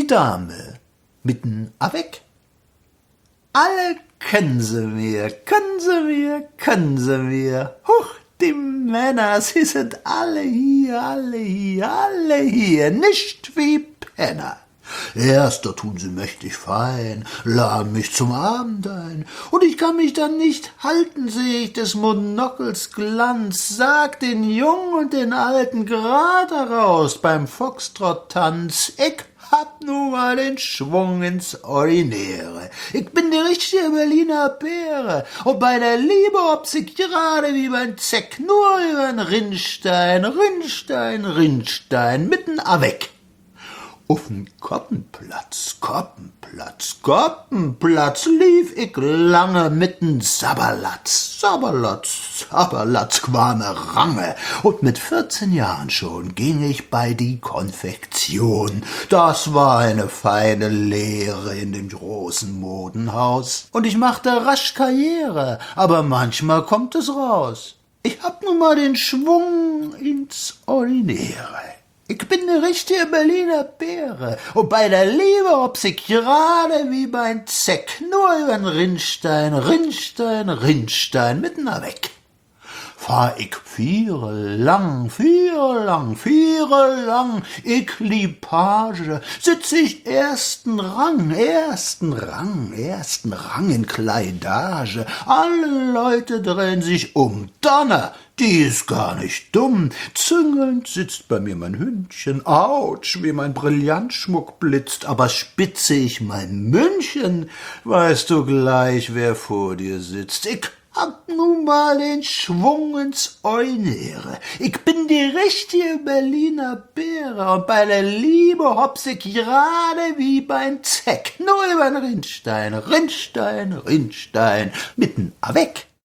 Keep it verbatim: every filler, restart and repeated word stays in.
Dame mitten a weg. Alle können sie mir, können sie mir, können sie mir. Huch, die Männer, sie sind alle hier, alle hier, alle hier, nicht wie Penner. Erst da tun sie mächtig fein, laden mich zum Abend ein, und ich kann mich dann nicht halten, seh ich des Monokels Glanz, sag den Jungen und den Alten grad heraus beim Foxtrott-Tanz, ich hab nu mal den Schwung ins Ordinäre. Ich bin die richtige Berliner Beere, und bei der Liebe hopps ich gerade wie beim Zeck, nur übern Rinnstein, Rinnstein, Rinnstein, mitten a weg. Auf'n Koppenplatz, Koppenplatz, Koppenplatz lief ich lange mit'n Sabberlatz, Sabberlatz, Sabberlatz quame Range, und mit vierzehn Jahren schon ging ich bei die Konfektion. Das war eine feine Lehre in dem großen Modenhaus, und ich machte rasch Karriere, aber manchmal kommt es raus. Ich hab nun mal den Schwung ins Ordinäre. Ich bin ne richtige Berliner Beere, und bei der Liebe hopps ich gerade wie beim Zeck, nur übern Rinnstein, Rinnstein, Rinnstein, mitten a weg. Fahr ich viere lang, viere lang, viere lang, ich lieb Page, sitz ich ersten Rang, ersten Rang, ersten Rang in Kleidage, alle Leute drehen sich um, Donner, die ist gar nicht dumm, züngelnd sitzt bei mir mein Hündchen, Autsch, wie mein Brillantschmuck blitzt, aber spitze ich mein München, weißt du gleich, wer vor dir sitzt, ich hab nun mal den Schwung ins Ordinäre. Ich bin die richtige Berliner Beere, und bei der Liebe hopps ich gerade wie beim Zeck, nur übern Rinnstein, Rinnstein, Rinnstein, mitten a weg.